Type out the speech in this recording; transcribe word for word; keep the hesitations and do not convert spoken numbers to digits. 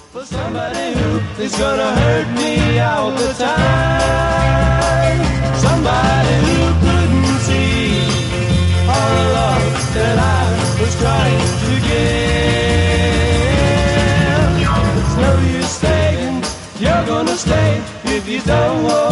for somebody who is gonna hurt me all the time. Somebody who couldn't see all the love that I was trying to give. It's no use staying, you're gonna stay if you don't want.